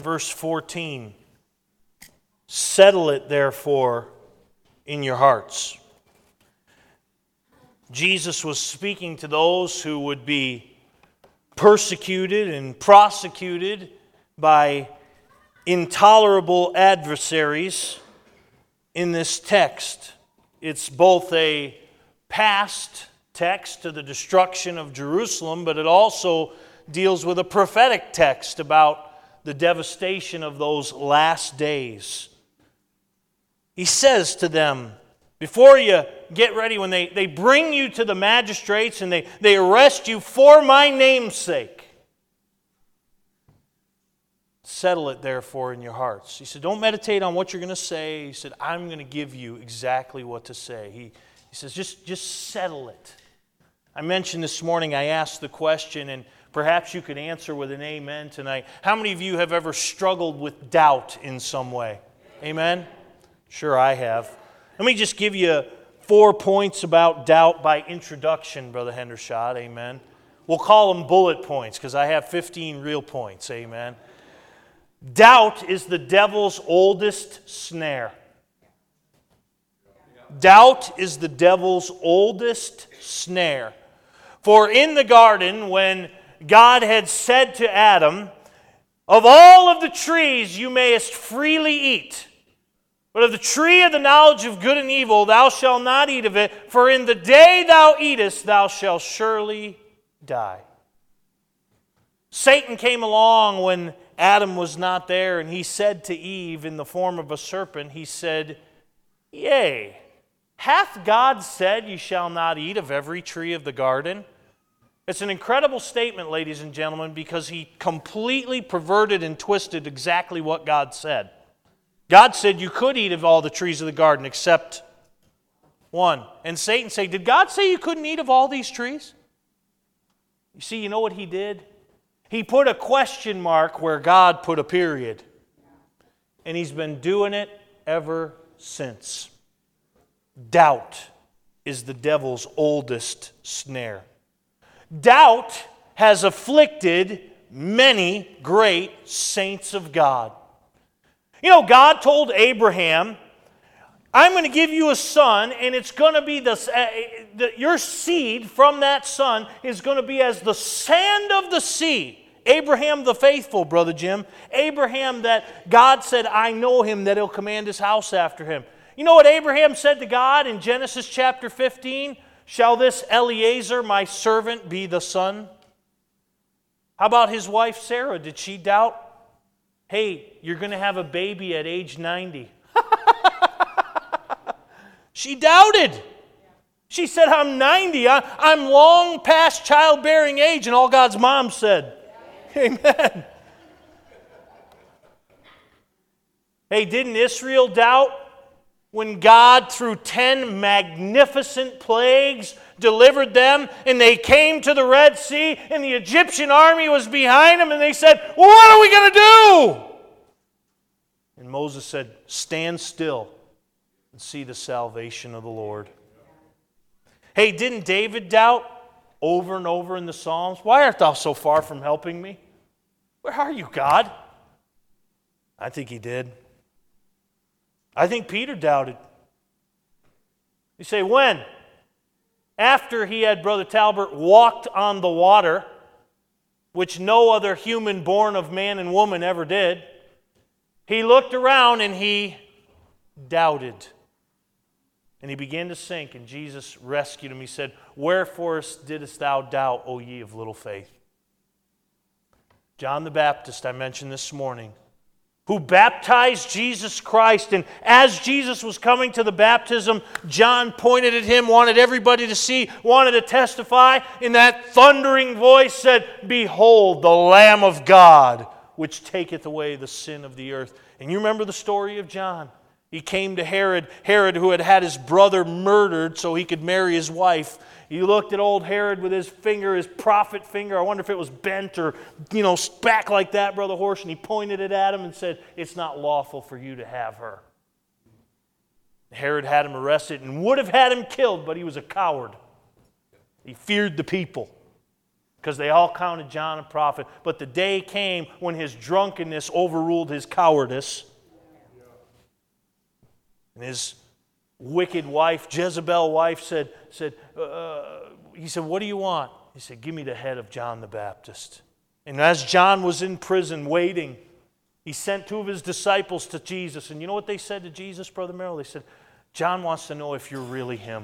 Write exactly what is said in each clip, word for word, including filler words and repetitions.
verse fourteen. Settle it, therefore, in your hearts. Jesus was speaking to those who would be persecuted and prosecuted by intolerable adversaries in this text. It's both a past text to the destruction of Jerusalem, but it also deals with a prophetic text about the devastation of those last days. He says to them, before you get ready, when they, they bring you to the magistrates and they, they arrest you for my name's sake, settle it therefore in your hearts. He said, don't meditate on what you're going to say. He said, I'm going to give you exactly what to say. He, he says, just, just settle it. I mentioned this morning, I asked the question, and perhaps you could answer with an amen tonight. How many of you have ever struggled with doubt in some way? Amen? Sure, I have. Let me just give you four points about doubt by introduction, Brother Hendershot. Amen. We'll call them bullet points because I have fifteen real points. Amen. Doubt is the devil's oldest snare. Doubt is the devil's oldest snare. For in the garden, when God had said to Adam, of all of the trees you mayest freely eat, but of the tree of the knowledge of good and evil thou shalt not eat of it, for in the day thou eatest thou shalt surely die. Satan came along when Adam was not there, and he said to Eve in the form of a serpent, he said, Yea, hath God said, you shall not eat of every tree of the garden? It's an incredible statement, ladies and gentlemen, because he completely perverted and twisted exactly what God said. God said you could eat of all the trees of the garden except one. And Satan said, did God say you couldn't eat of all these trees? You see, you know what he did? He put a question mark where God put a period. And he's been doing it ever since. Doubt is the devil's oldest snare. Doubt has afflicted many great saints of God. You know, God told Abraham, I'm going to give you a son, and it's going to be the, uh, the your seed from that son is going to be as the sand of the sea. Abraham the faithful, Brother Jim. Abraham that God said, I know him, that he'll command his house after him. You know what Abraham said to God in Genesis chapter fifteen? Shall this Eliezer, my servant, be the son? How about his wife Sarah? Did she doubt? Hey, you're going to have a baby at age ninety. She doubted. She said, I'm ninety. I, I'm long past childbearing age. And all God's mom said, amen. Hey, didn't Israel doubt when God, through ten magnificent plagues, delivered them, and they came to the Red Sea, and the Egyptian army was behind them, and they said, well, what are we going to do? And Moses said, stand still and see the salvation of the Lord. Hey, didn't David doubt over and over in the Psalms? Why art thou so far from helping me? Where are you, God? I think he did. I think Peter doubted. You say, when? After he had, Brother Talbert, walked on the water, which no other human born of man and woman ever did, he looked around and he doubted. And he began to sink, and Jesus rescued him. He said, wherefore didst thou doubt, O ye of little faith? John the Baptist, I mentioned this morning, who baptized Jesus Christ. And as Jesus was coming to the baptism, John pointed at him, wanted everybody to see, wanted to testify. In that thundering voice said, behold, the Lamb of God, which taketh away the sin of the earth. And you remember the story of John. He came to Herod, Herod who had had his brother murdered so he could marry his wife. He looked at old Herod with his finger, his prophet finger. I wonder if it was bent or, you know, back like that, Brother Horsch. And he pointed it at him and said, it's not lawful for you to have her. Herod had him arrested and would have had him killed, but he was a coward. He feared the people because they all counted John a prophet. But the day came when his drunkenness overruled his cowardice. And his wicked wife, Jezebel wife, said, said uh, he said, what do you want? He said, give me the head of John the Baptist. And as John was in prison waiting, he sent two of his disciples to Jesus. And you know what they said to Jesus, Brother Merrill? They said, John wants to know if you're really him.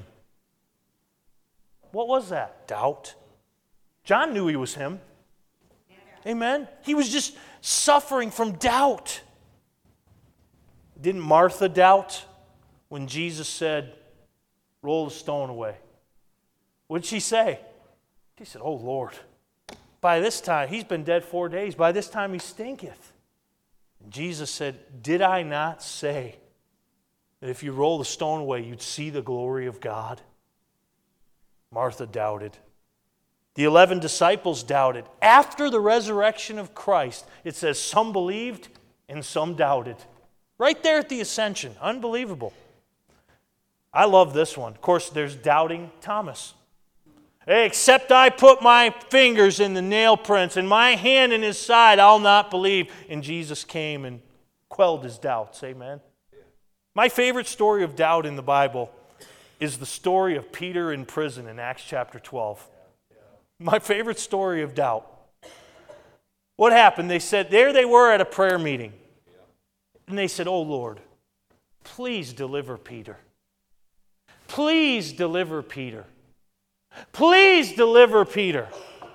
What was that? Doubt. John knew he was him. Amen? He was just suffering from doubt. Didn't Martha doubt when Jesus said, roll the stone away? What did she say? She said, oh Lord, by this time, he's been dead four days. By this time he stinketh. And Jesus said, did I not say that if you roll the stone away, you'd see the glory of God? Martha doubted. The eleven disciples doubted. After the resurrection of Christ, it says some believed and some doubted. Right there at the ascension. Unbelievable. I love this one. Of course, there's doubting Thomas. Hey, except I put my fingers in the nail prints and my hand in his side, I'll not believe. And Jesus came and quelled his doubts. Amen. My favorite story of doubt in the Bible is the story of Peter in prison in Acts chapter twelve. My favorite story of doubt. What happened? They said, there they were at a prayer meeting. And they said, oh Lord, please deliver Peter. Please deliver Peter. Please deliver Peter.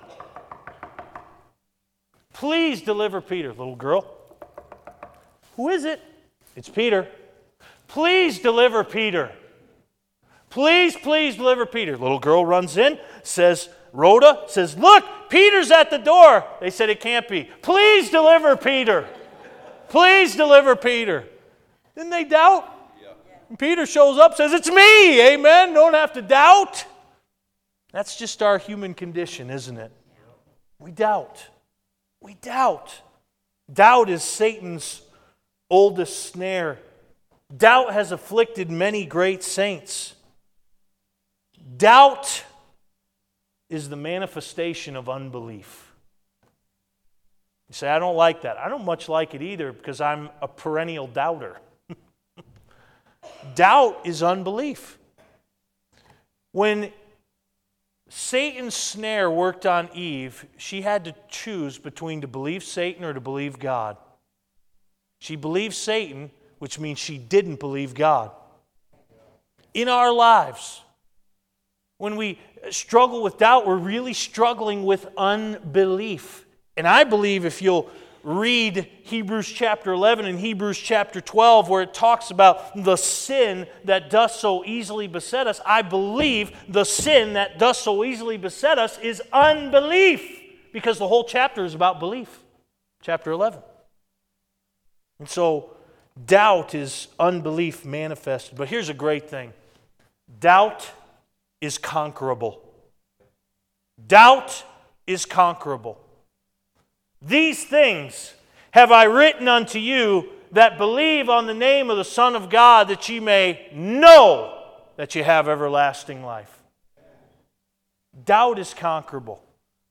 Please deliver Peter. Little girl. Who is it? It's Peter. Please deliver Peter. Please, please deliver Peter. Little girl runs in, says, Rhoda says, look, Peter's at the door. They said, it can't be. Please deliver Peter. Please deliver Peter. Didn't they doubt? Yeah. Peter shows up, says, it's me. Amen. Don't have to doubt. That's just our human condition, isn't it? We doubt. We doubt. Doubt is Satan's oldest snare. Doubt has afflicted many great saints. Doubt is the manifestation of unbelief. You say, I don't like that. I don't much like it either because I'm a perennial doubter. Doubt is unbelief. When Satan's snare worked on Eve, she had to choose between to believe Satan or to believe God. She believed Satan, which means she didn't believe God. In our lives, when we struggle with doubt, we're really struggling with unbelief. And I believe if you'll read Hebrews chapter eleven and Hebrews chapter twelve, where it talks about the sin that does so easily beset us, I believe the sin that does so easily beset us is unbelief, because the whole chapter is about belief. Chapter eleven. And so, doubt is unbelief manifested. But here's a great thing. Doubt is conquerable. Doubt is conquerable. These things have I written unto you that believe on the name of the Son of God, that ye may know that ye have everlasting life. Doubt is conquerable.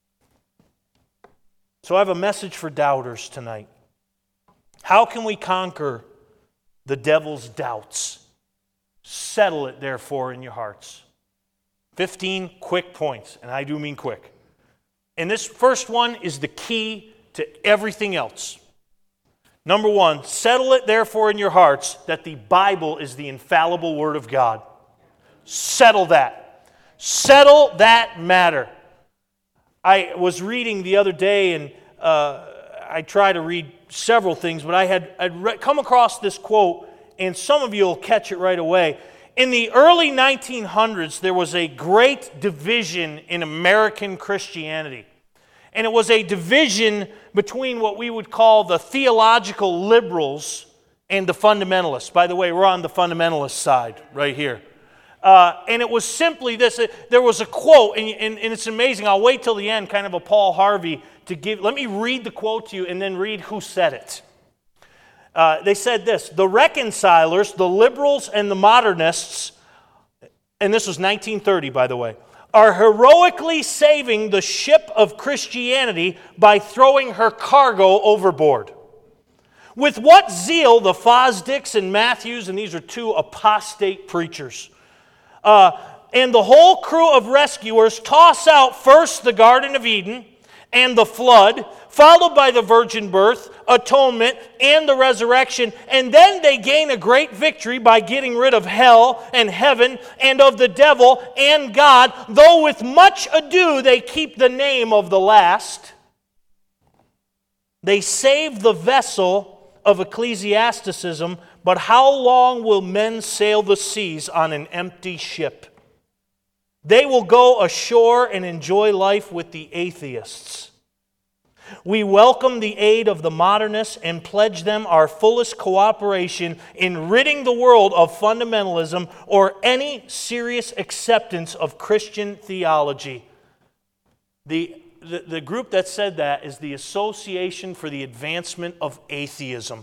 So I have a message for doubters tonight. How can we conquer the devil's doubts? Settle it, therefore, in your hearts. Fifteen quick points, and I do mean quick. And this first one is the key to everything else. Number one, settle it, therefore, in your hearts that the Bible is the infallible Word of God. Settle that. Settle that matter. I was reading the other day, and uh, I try to read several things, but I had I'd re- come across this quote, and some of you will catch it right away. In the early nineteen hundreds, there was a great division in American Christianity. And it was a division between what we would call the theological liberals and the fundamentalists. By the way, we're on the fundamentalist side right here. Uh, and it was simply this. There was a quote, and, and, and it's amazing. I'll wait till the end, kind of a Paul Harvey, to give. Let me read the quote to you and then read who said it. Uh, they said this: the reconcilers, the liberals, and the modernists, and this was nineteen thirty, by the way, are heroically saving the ship of Christianity by throwing her cargo overboard. With what zeal the Fosdicks and Matthews, and these are two apostate preachers, uh, and the whole crew of rescuers toss out first the Garden of Eden and the flood, followed by the virgin birth, atonement, and the resurrection, and then they gain a great victory by getting rid of hell and heaven and of the devil and God, though with much ado they keep the name of the last. They save the vessel of ecclesiasticism, but how long will men sail the seas on an empty ship? They will go ashore and enjoy life with the atheists. We welcome the aid of the modernists and pledge them our fullest cooperation in ridding the world of fundamentalism or any serious acceptance of Christian theology. The, the, the group that said that is the Association for the Advancement of Atheism.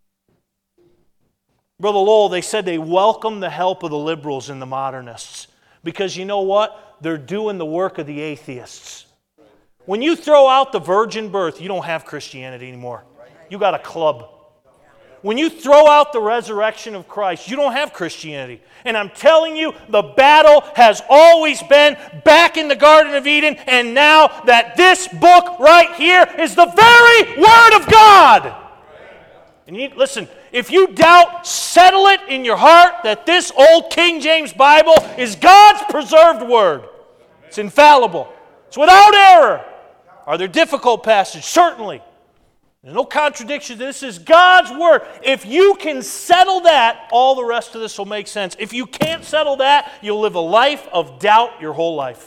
Brother Lowell, they said they welcome the help of the liberals and the modernists. Because you know what? They're doing the work of the atheists. When you throw out the virgin birth, you don't have Christianity anymore. You got a club. When you throw out the resurrection of Christ, you don't have Christianity. And I'm telling you, the battle has always been back in the Garden of Eden, and now that this book right here is the very Word of God. And you, listen, if you doubt, settle it in your heart that this old King James Bible is God's preserved Word. It's infallible. It's without error. Are there difficult passages? Certainly. There's no contradiction. This is God's Word. If you can settle that, all the rest of this will make sense. If you can't settle that, you'll live a life of doubt your whole life.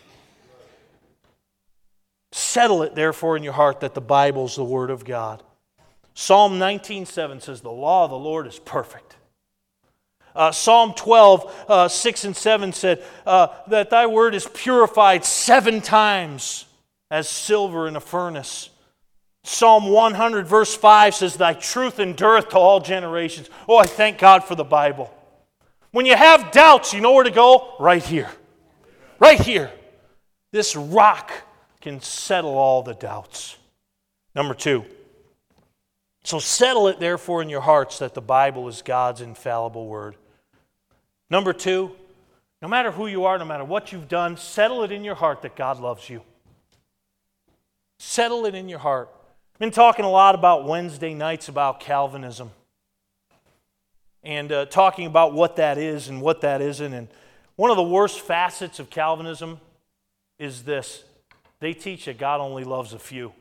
Settle it, therefore, in your heart that the Bible is the Word of God. Psalm nineteen seven says, the law of the Lord is perfect. Uh, Psalm twelve, uh, six and seven said, uh, that thy word is purified seven times as silver in a furnace. Psalm one hundred, verse five says, thy truth endureth to all generations. Oh, I thank God for the Bible. When you have doubts, you know where to go? Right here. Right here. This rock can settle all the doubts. Number two. So settle it, therefore, in your hearts that the Bible is God's infallible Word. Number two, no matter who you are, no matter what you've done, settle it in your heart that God loves you. Settle it in your heart. I've been talking a lot about Wednesday nights about Calvinism and uh, talking about what that is and what that isn't. And one of the worst facets of Calvinism is this. They teach that God only loves a few.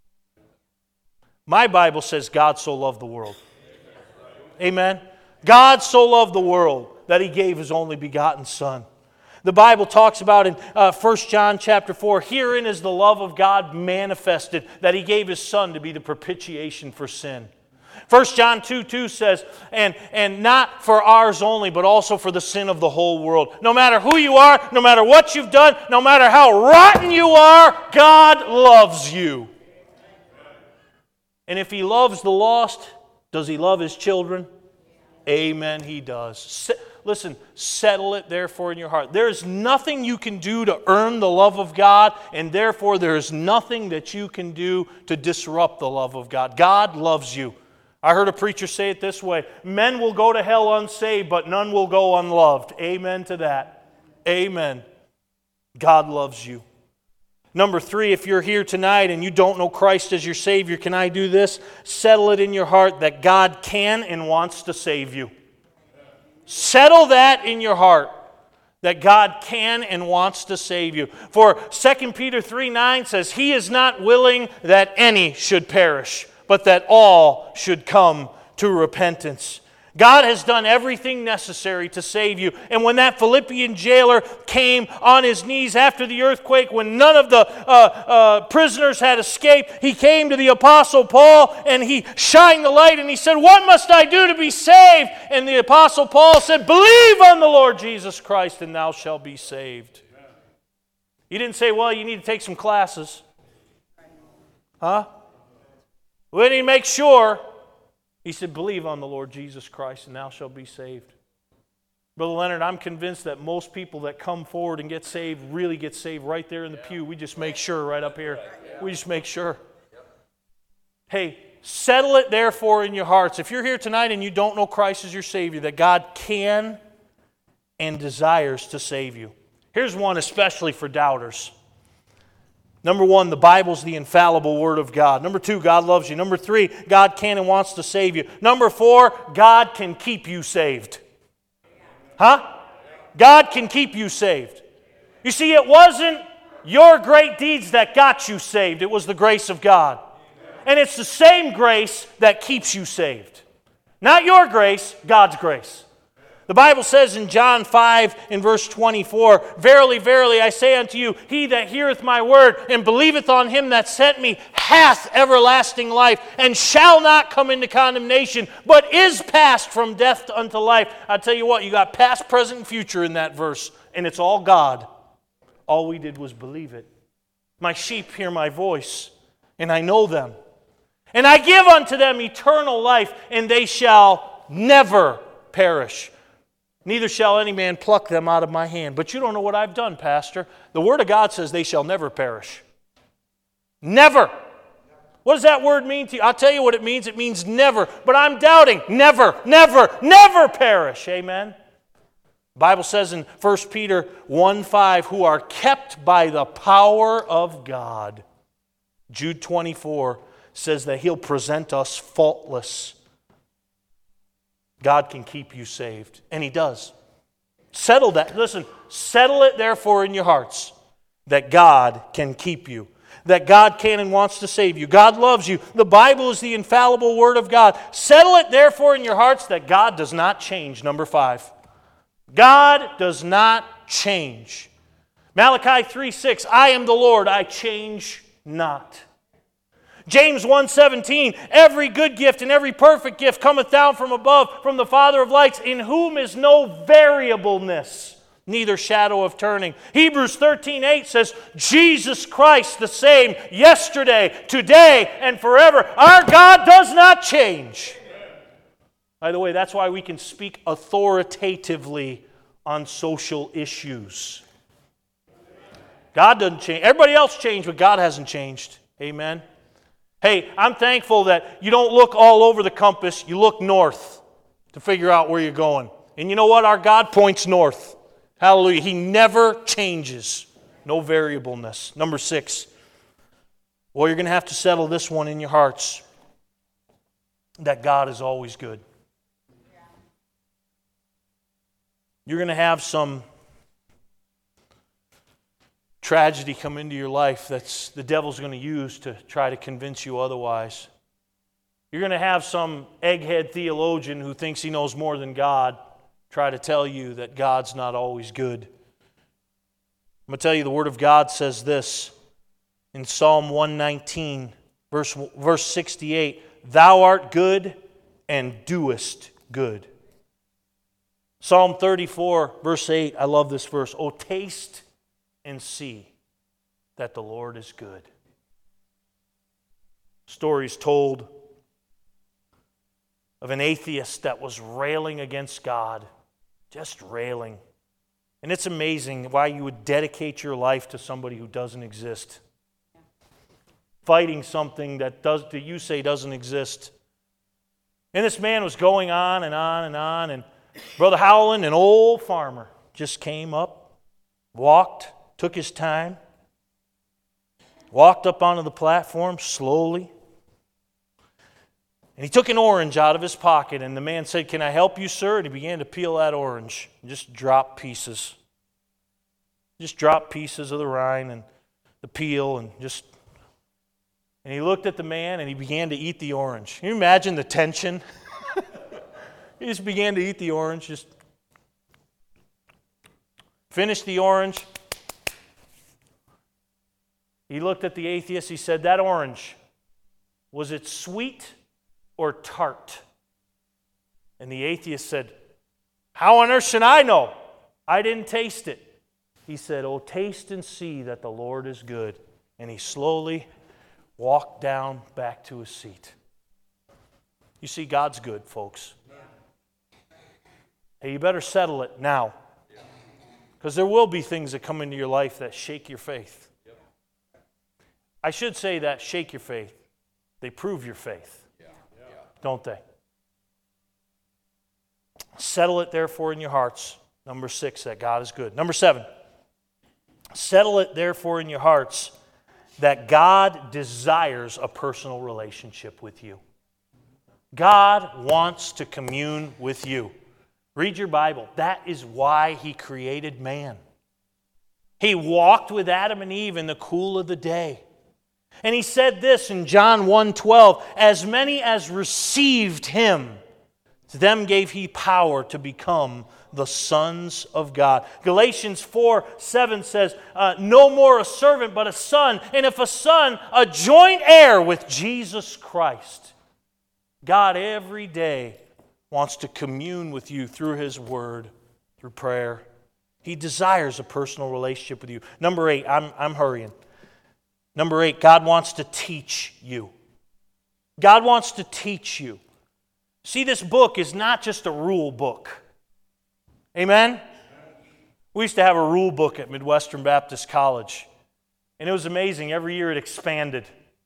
My Bible says God so loved the world. Amen? God so loved the world that He gave His only begotten Son. The Bible talks about in uh, First John chapter four, herein is the love of God manifested, that He gave His Son to be the propitiation for sin. First John two two says, and, and not for ours only, but also for the sin of the whole world. No matter who you are, no matter what you've done, no matter how rotten you are, God loves you. And if He loves the lost, does He love His children? Amen, He does. Se- listen, settle it therefore in your heart. There is nothing you can do to earn the love of God, and therefore there is nothing that you can do to disrupt the love of God. God loves you. I heard a preacher say it this way, men will go to hell unsaved, but none will go unloved. Amen to that. Amen. God loves you. Number three, if you're here tonight and you don't know Christ as your Savior, can I do this? Settle it in your heart that God can and wants to save you. Settle that in your heart, that God can and wants to save you. For Second Peter three nine says, He is not willing that any should perish, but that all should come to repentance. God has done everything necessary to save you. And when that Philippian jailer came on his knees after the earthquake, when none of the uh, uh, prisoners had escaped, he came to the Apostle Paul and he shined the light and he said, what must I do to be saved? And the Apostle Paul said, believe on the Lord Jesus Christ and thou shalt be saved. He didn't say, well, you need to take some classes. Huh? We need to make sure. He said, believe on the Lord Jesus Christ and thou shalt be saved. Brother Leonard, I'm convinced that most people that come forward and get saved really get saved right there in the pew. We just make sure right up here. We just make sure. Hey, settle it therefore in your hearts. If you're here tonight and you don't know Christ as your Savior, that God can and desires to save you. Here's one especially for doubters. Number one, the Bible's the infallible Word of God. Number two, God loves you. Number three, God can and wants to save you. Number four, God can keep you saved. Huh? God can keep you saved. You see, it wasn't your great deeds that got you saved. It was the grace of God. And it's the same grace that keeps you saved. Not your grace, God's grace. The Bible says in John five in verse twenty-four, Verily, verily, I say unto you, he that heareth my word and believeth on him that sent me hath everlasting life, and shall not come into condemnation, but is passed from death unto life. I tell you what, you got past, present, and future in that verse, and it's all God. All we did was believe it. My sheep hear my voice, and I know them. And I give unto them eternal life, and they shall never perish. Neither shall any man pluck them out of my hand. But you don't know what I've done, Pastor. The Word of God says they shall never perish. Never. What does that word mean to you? I'll tell you what it means. It means never. But I'm doubting. Never, never, never perish. Amen. The Bible says in First Peter one five, who are kept by the power of God. Jude twenty-four says that He'll present us faultless. God can keep you saved. And He does. Settle that. Listen, settle it therefore in your hearts that God can keep you. That God can and wants to save you. God loves you. The Bible is the infallible Word of God. Settle it therefore in your hearts that God does not change. Number five. God does not change. Malachi three six, I am the Lord, I change not. James one seventeen, every good gift and every perfect gift cometh down from above, from the Father of lights, in whom is no variableness, neither shadow of turning. Hebrews thirteen eight says, Jesus Christ the same yesterday, today, and forever. Our God does not change. By the way, that's why we can speak authoritatively on social issues. God doesn't change. Everybody else changed, but God hasn't changed. Amen. Hey, I'm thankful that you don't look all over the compass. You look north to figure out where you're going. And you know what? Our God points north. Hallelujah. He never changes. No variableness. Number six. Well, you're going to have to settle this one in your hearts. That God is always good. You're going to have some tragedy come into your life that's the devil's going to use to try to convince you otherwise. You're going to have some egghead theologian who thinks he knows more than God try to tell you that God's not always good. I'm going to tell you the Word of God says this in Psalm one nineteen, verse, verse sixty-eight, Thou art good and doest good. Psalm thirty-four, verse eight, I love this verse, O taste and see that the Lord is good. Stories told of an atheist that was railing against God, just railing. And it's amazing why you would dedicate your life to somebody who doesn't exist. Fighting something that does that you say doesn't exist. And this man was going on and on and on, and Brother Howland, an old farmer, just came up, walked, took his time, walked up onto the platform slowly, and he took an orange out of his pocket, and the man said, Can I help you, sir? And he began to peel that orange, and just drop pieces. Just drop pieces of the rind and the peel, and just... And he looked at the man, and he began to eat the orange. Can you imagine the tension? He just began to eat the orange, just finished the orange. He looked at the atheist, he said, That orange, was it sweet or tart? And the atheist said, How on earth should I know? I didn't taste it. He said, Oh, taste and see that the Lord is good. And he slowly walked down back to his seat. You see, God's good, folks. Hey, you better settle it now. Because there will be things that come into your life that shake your faith. I should say that shake your faith. They prove your faith. Don't they? Settle it therefore in your hearts. Number six, that God is good. Number seven, settle it therefore in your hearts that God desires a personal relationship with you. God wants to commune with you. Read your Bible. That is why He created man. He walked with Adam and Eve in the cool of the day. And He said this in John one twelve, as many as received Him, to them gave He power to become the sons of God. Galatians four seven says, uh, no more a servant but a son, and if a son, a joint heir with Jesus Christ. God every day wants to commune with you through His Word, through prayer. He desires a personal relationship with you. Number eight, I'm, I'm hurrying. Number eight, God wants to teach you. God wants to teach you. See, this book is not just a rule book. Amen? We used to have a rule book at Midwestern Baptist College, and it was amazing. Every year it expanded.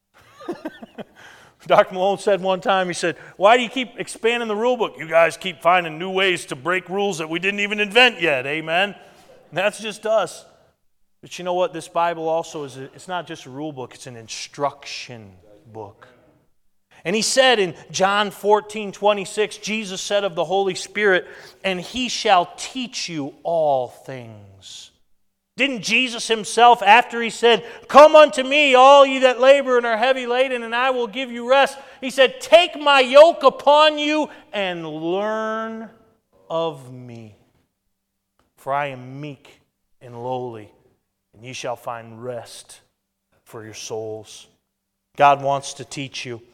Doctor Malone said one time, he said, why do you keep expanding the rule book? You guys keep finding new ways to break rules that we didn't even invent yet. Amen? And that's just us. But you know what? This Bible also is, a, it's not just a rule book, it's an instruction book. And He said in John fourteen twenty-six, Jesus said of the Holy Spirit, and He shall teach you all things. Didn't Jesus Himself, after He said, come unto me, all ye that labor and are heavy laden, and I will give you rest, He said, take my yoke upon you and learn of me. For I am meek and lowly, and ye shall find rest for your souls. God wants to teach you.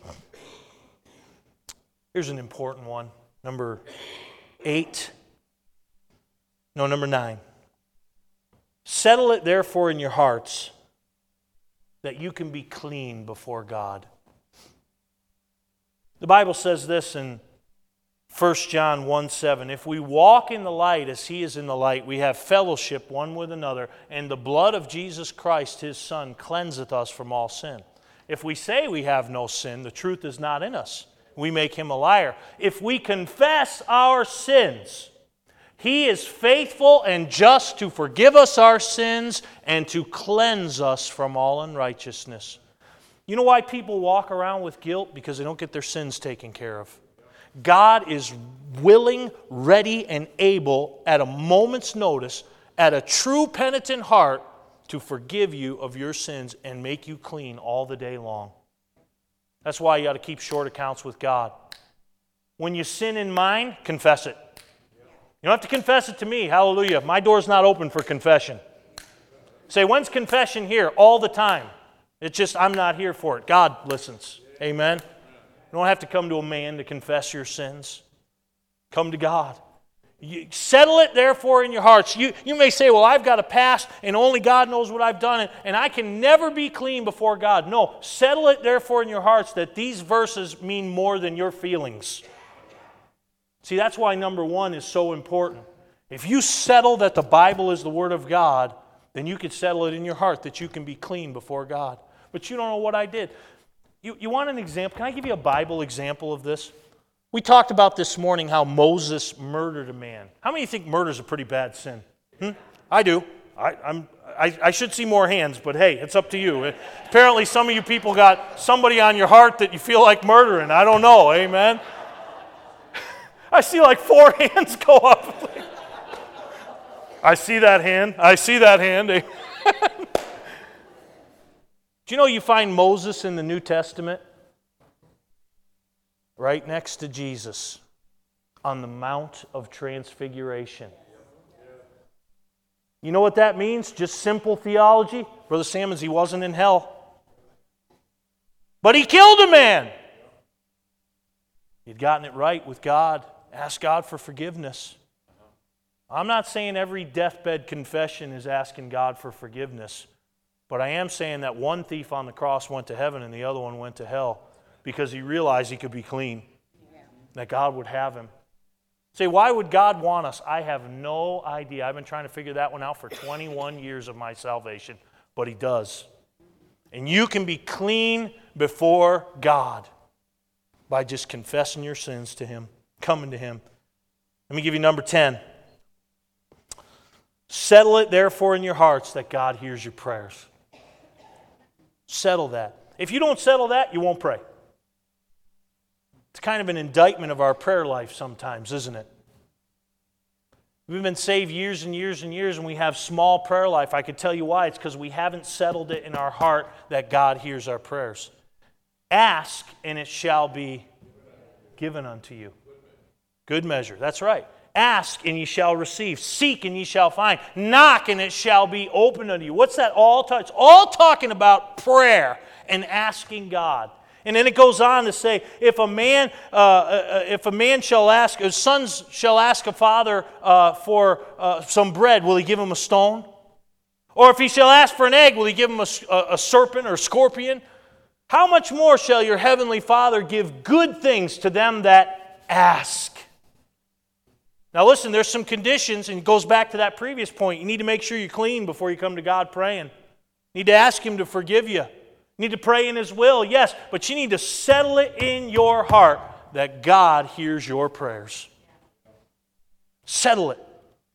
Here's an important one. Number eight. No, number nine. Settle it therefore in your hearts that you can be clean before God. The Bible says this in First John one seven, if we walk in the light as He is in the light, we have fellowship one with another, and the blood of Jesus Christ, His Son, cleanseth us from all sin. If we say we have no sin, the truth is not in us. We make Him a liar. If we confess our sins, He is faithful and just to forgive us our sins and to cleanse us from all unrighteousness. You know why people walk around with guilt? Because they don't get their sins taken care of. God is willing, ready, and able at a moment's notice, at a true penitent heart, to forgive you of your sins and make you clean all the day long. That's why you got to keep short accounts with God. When you sin in mind, confess it. You don't have to confess it to me. Hallelujah. My door's not open for confession. Say, when's confession here? All the time. It's just I'm not here for it. God listens. Amen. You don't have to come to a man to confess your sins. Come to God. You settle it, therefore, in your hearts. You, you may say, well, I've got a past, and only God knows what I've done, and, and I can never be clean before God. No, settle it, therefore, in your hearts that these verses mean more than your feelings. See, that's why number one is so important. If you settle that the Bible is the Word of God, then you can settle it in your heart that you can be clean before God. But you don't know what I did. You, you want an example? Can I give you a Bible example of this? We talked about this morning how Moses murdered a man. How many think murder is a pretty bad sin? Hmm? I do. I, I'm, I, I should see more hands, but hey, it's up to you. Apparently some of you people got somebody on your heart that you feel like murdering. I don't know. Amen? I see like four hands go up. I see that hand. I see that hand. Do you know you find Moses in the New Testament? Right next to Jesus on the Mount of Transfiguration. You know what that means? Just simple theology. Brother Sammons, he wasn't in hell. But he killed a man. He'd gotten it right with God. Asked God for forgiveness. I'm not saying every deathbed confession is asking God for forgiveness. But I am saying that one thief on the cross went to heaven and the other one went to hell. Because he realized he could be clean. That God would have him. Say, why would God want us? I have no idea. I've been trying to figure that one out for twenty-one years of my salvation, but He does. And you can be clean before God by just confessing your sins to Him, coming to Him. Let me give you number ten. Settle it, therefore, in your hearts that God hears your prayers. Settle that. If you don't settle that, you won't pray. It's kind of an indictment of our prayer life sometimes, isn't it? We've been saved years and years and years, and we have small prayer life. I could tell you why. It's because we haven't settled it in our heart that God hears our prayers. Ask, and it shall be given unto you. Good measure. That's right. Ask, and ye shall receive. Seek, and ye shall find. Knock, and it shall be opened unto you. What's that all talking? It's all talking about prayer and asking God. And then it goes on to say, if a man, uh, uh, if a man shall ask, his sons shall ask a father uh, for uh, some bread, will he give him a stone? Or if he shall ask for an egg, will he give him a, a serpent or a scorpion? How much more shall your heavenly Father give good things to them that ask? Now listen, there's some conditions, and it goes back to that previous point. You need to make sure you're clean before you come to God praying. You need to ask Him to forgive you. You need to pray in His will, yes, but you need to settle it in your heart that God hears your prayers. Settle it.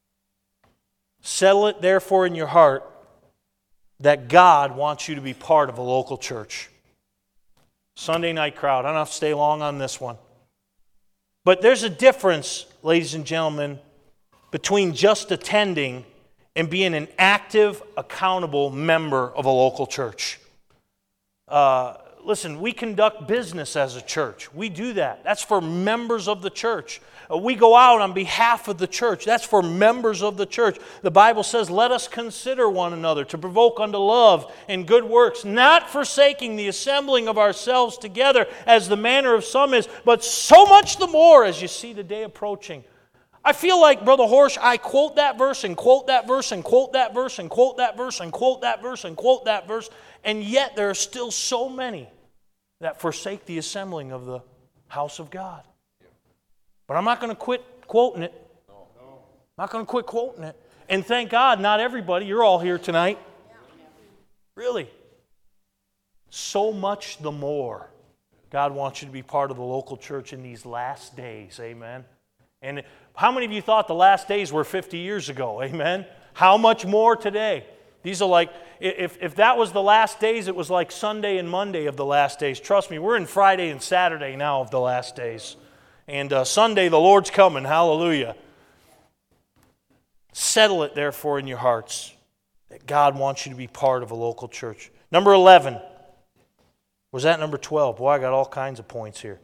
Settle it, therefore, in your heart that God wants you to be part of a local church. Sunday night crowd. I don't have to stay long on this one. But there's a difference, ladies and gentlemen, between just attending and being an active, accountable member of a local church. Uh, listen, we conduct business as a church. We do that. That's for members of the church. Uh, we go out on behalf of the church. That's for members of the church. The Bible says, let us consider one another to provoke unto love and good works, not forsaking the assembling of ourselves together as the manner of some is, but so much the more as you see the day approaching. I feel like, Brother Horsch, I quote that verse and quote that verse and quote that verse and quote that verse and quote that verse and quote that verse, and yet there are still so many that forsake the assembling of the house of God. But I'm not going to quit quoting it. I'm not going to quit quoting it. And thank God, not everybody, you're all here tonight. Really. So much the more God wants you to be part of the local church in these last days. Amen. And how many of you thought the last days were fifty years ago? Amen. How much more today? These are like, if, if that was the last days, it was like Sunday and Monday of the last days. Trust me, we're in Friday and Saturday now of the last days. And uh, Sunday, the Lord's coming. Hallelujah. Settle it, therefore, in your hearts that God wants you to be part of a local church. Number eleven. Was that number twelve? Boy, I got all kinds of points here.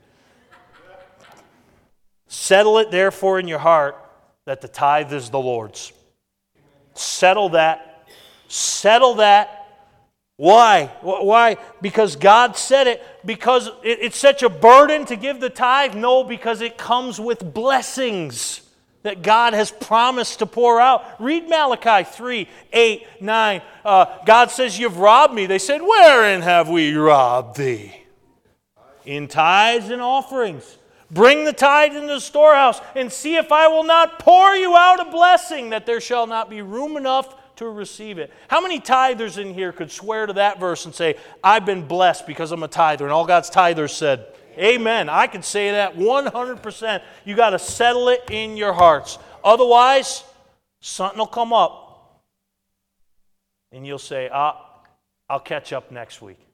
Settle it, therefore, in your heart that the tithe is the Lord's. Settle that. Settle that. Why? Why? Because God said it. Because it's such a burden to give the tithe? No, because it comes with blessings that God has promised to pour out. Read Malachi three, eight, nine. Uh, God says, you've robbed me. They said, wherein have we robbed thee? In tithes and offerings. Bring the tithe into the storehouse and see if I will not pour you out a blessing that there shall not be room enough to receive it. How many tithers in here could swear to that verse and say, I've been blessed because I'm a tither? And all God's tithers said, amen. I can say that one hundred percent. You got to settle it in your hearts. Otherwise, something will come up and you'll say, ah, I'll catch up next week.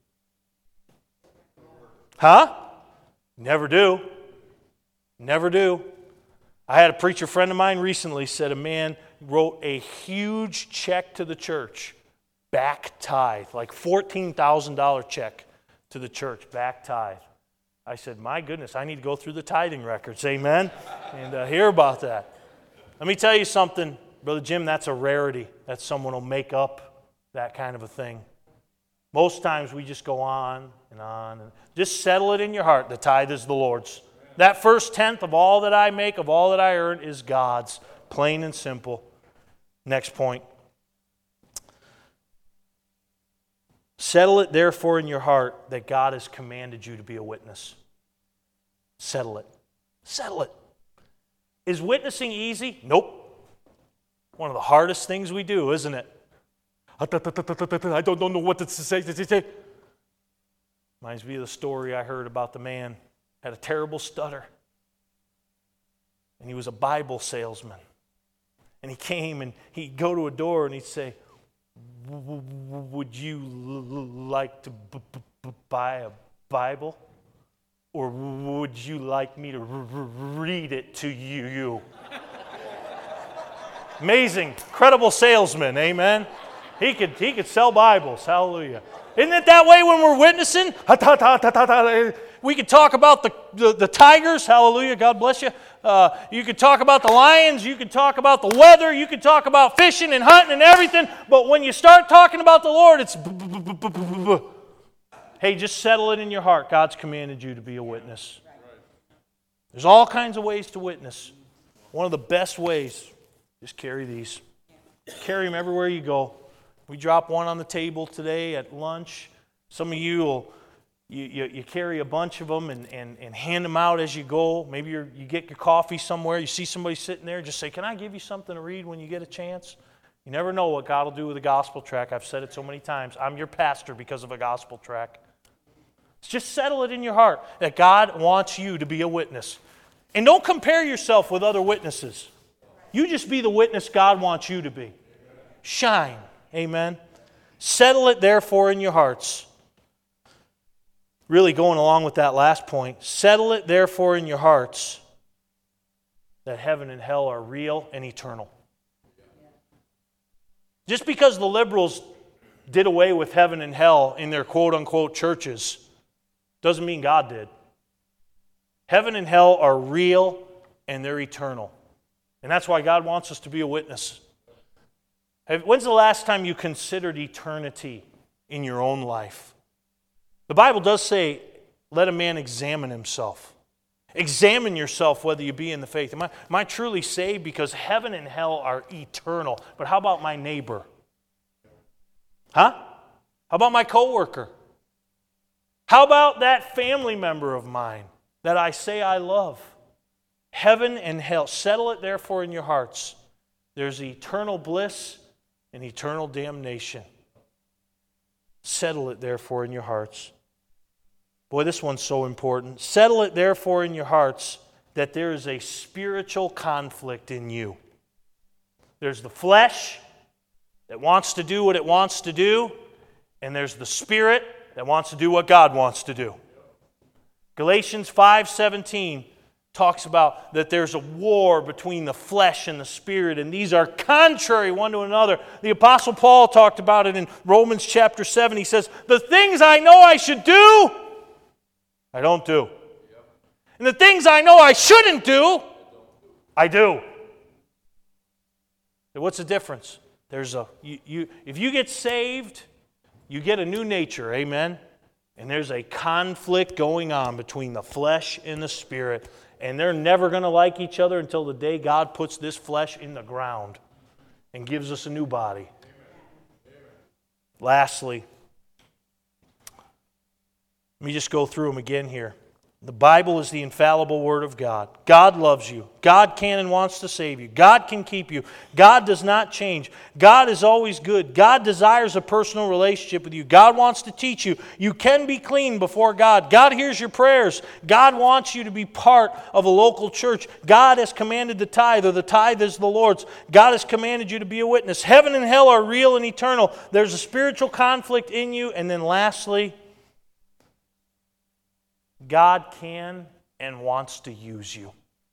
Huh? Never do. Never do. I had a preacher friend of mine recently said a man wrote a huge check to the church, back tithe, like fourteen thousand dollars check to the church, back tithe. I said, my goodness, I need to go through the tithing records, amen, and uh, hear about that. Let me tell you something, Brother Jim, that's a rarity that someone will make up that kind of a thing. Most times we just go on and on. And just settle it in your heart. The tithe is the Lord's. That first tenth of all that I make, of all that I earn, is God's. Plain and simple. Next point. Settle it, therefore, in your heart that God has commanded you to be a witness. Settle it. Settle it. Is witnessing easy? Nope. One of the hardest things we do, isn't it? I don't know what to say. Reminds me of the story I heard about the man had a terrible stutter. And he was a Bible salesman. And he came and he'd go to a door and he'd say, would you like to b- b- buy a Bible? Or would you like me to r- read it to you? Amazing, incredible salesman, amen? He could, he could sell Bibles, hallelujah. Isn't it that way when we're witnessing? We could talk about the, the, the tigers, hallelujah, God bless you. Uh, you could talk about the lions, you could talk about the weather, you could talk about fishing and hunting and everything, but when you start talking about the Lord, it's... Hey, just settle it in your heart. God's commanded you to be a witness. There's all kinds of ways to witness. One of the best ways, just carry these. Carry them everywhere you go. We drop one on the table today at lunch. Some of you will you, you, you carry a bunch of them and, and, and hand them out as you go. Maybe you're, you get your coffee somewhere. You see somebody sitting there. Just say, can I give you something to read when you get a chance? You never know what God will do with a gospel tract. I've said it so many times. I'm your pastor because of a gospel tract. Just settle it in your heart that God wants you to be a witness. And don't compare yourself with other witnesses. You just be the witness God wants you to be. Shine. Amen. Settle it therefore in your hearts. Really going along with that last point. Settle it therefore in your hearts that heaven and hell are real and eternal. Just because the liberals did away with heaven and hell in their quote-unquote churches doesn't mean God did. Heaven and hell are real and they're eternal. And that's why God wants us to be a witness. When's the last time you considered eternity in your own life? The Bible does say, let a man examine himself. Examine yourself whether you be in the faith. Am I, am I truly saved? Because heaven and hell are eternal. But how about my neighbor? Huh? How about my coworker? How about that family member of mine that I say I love? Heaven and hell. Settle it therefore in your hearts. There's eternal bliss and eternal damnation. Settle it therefore in your hearts. Boy, this one's so important. Settle it therefore in your hearts that there is a spiritual conflict in you. There's the flesh that wants to do what it wants to do, and there's the spirit that wants to do what God wants to do. Galatians five seventeen talks about that there's a war between the flesh and the spirit, and these are contrary one to another. The Apostle Paul talked about it in Romans chapter seven. He says, the things I know I should do, I don't do. And the things I know I shouldn't do, I do. So what's the difference? There's a you, you if you get saved, you get a new nature, amen? And there's a conflict going on between the flesh and the spirit. And they're never going to like each other until the day God puts this flesh in the ground and gives us a new body. Amen. Amen. Lastly, let me just go through them again here. The Bible is the infallible Word of God. God loves you. God can and wants to save you. God can keep you. God does not change. God is always good. God desires a personal relationship with you. God wants to teach you. You can be clean before God. God hears your prayers. God wants you to be part of a local church. God has commanded the tithe, or the tithe is the Lord's. God has commanded you to be a witness. Heaven and hell are real and eternal. There's a spiritual conflict in you. And then lastly, God can and wants to use you.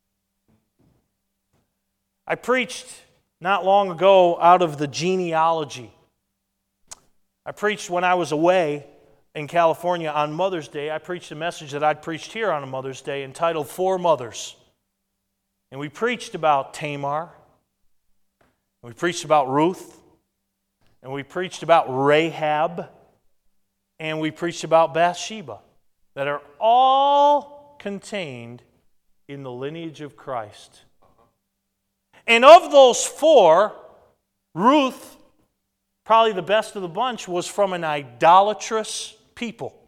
I preached not long ago out of the genealogy. I preached when I was away in California on Mother's Day. I preached a message that I'd preached here on a Mother's Day entitled Four Mothers. And we preached about Tamar. We preached about Ruth. And we preached about Rahab. And we preached about Bathsheba. That are all contained in the lineage of Christ. And of those four, Ruth, probably the best of the bunch, was from an idolatrous people.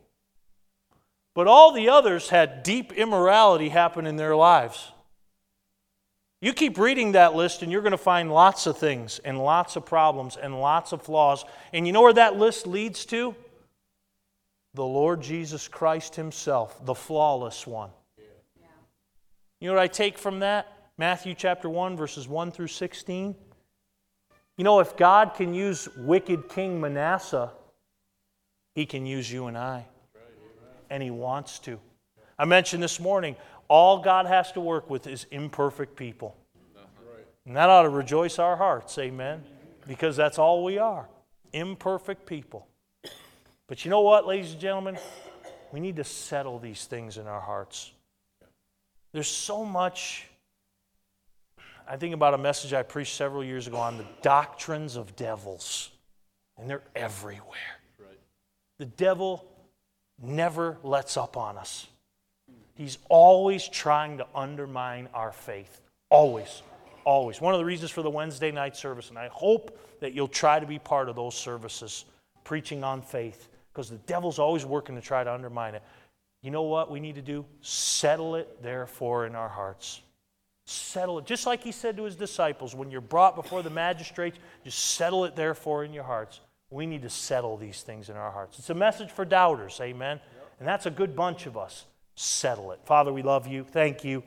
But all the others had deep immorality happen in their lives. You keep reading that list and you're going to find lots of things and lots of problems and lots of flaws. And you know where that list leads to? The Lord Jesus Christ Himself, the flawless one. You know what I take from that? Matthew chapter one, verses one through sixteen. You know, if God can use wicked King Manasseh, He can use you and I. And He wants to. I mentioned this morning, all God has to work with is imperfect people. And that ought to rejoice our hearts, amen? Because that's all we are, imperfect people. But you know what, ladies and gentlemen? We need to settle these things in our hearts. There's so much. I think about a message I preached several years ago on the doctrines of devils. And they're everywhere. The devil never lets up on us. He's always trying to undermine our faith. Always. Always. One of the reasons for the Wednesday night service, and I hope that you'll try to be part of those services, preaching on faith, because the devil's always working to try to undermine it. You know what we need to do? Settle it, therefore, in our hearts. Settle it. Just like He said to His disciples, when you're brought before the magistrates, just settle it, therefore, in your hearts. We need to settle these things in our hearts. It's a message for doubters, amen? Yep. And that's a good bunch of us. Settle it. Father, we love You. Thank You,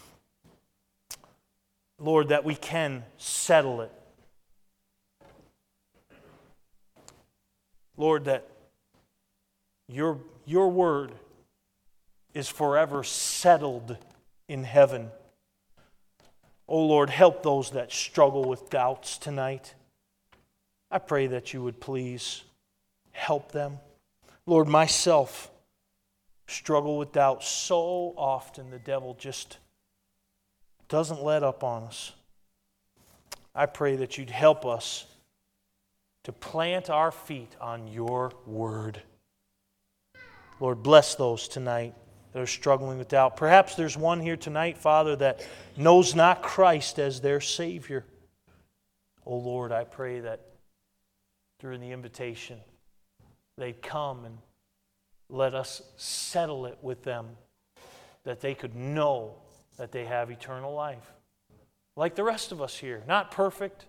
Lord, that we can settle it. Lord, that Your, your word is forever settled in heaven. Oh Lord, help those that struggle with doubts tonight. I pray that You would please help them. Lord, myself struggle with doubt so often. The devil just doesn't let up on us. I pray that You'd help us to plant our feet on Your word. Lord, bless those tonight that are struggling with doubt. Perhaps there's one here tonight, Father, that knows not Christ as their Savior. Oh Lord, I pray that during the invitation, they'd come and let us settle it with them, that they could know that they have eternal life. Like the rest of us here, not perfect,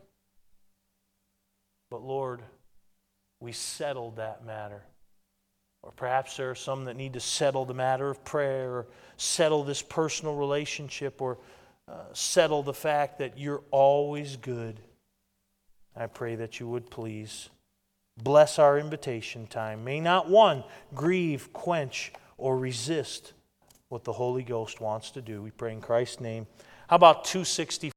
but Lord, we settled that matter. Or perhaps there are some that need to settle the matter of prayer, or settle this personal relationship, or uh, settle the fact that You're always good. I pray that You would please bless our invitation time. May not one grieve, quench, or resist what the Holy Ghost wants to do. We pray in Christ's name. How about two sixty?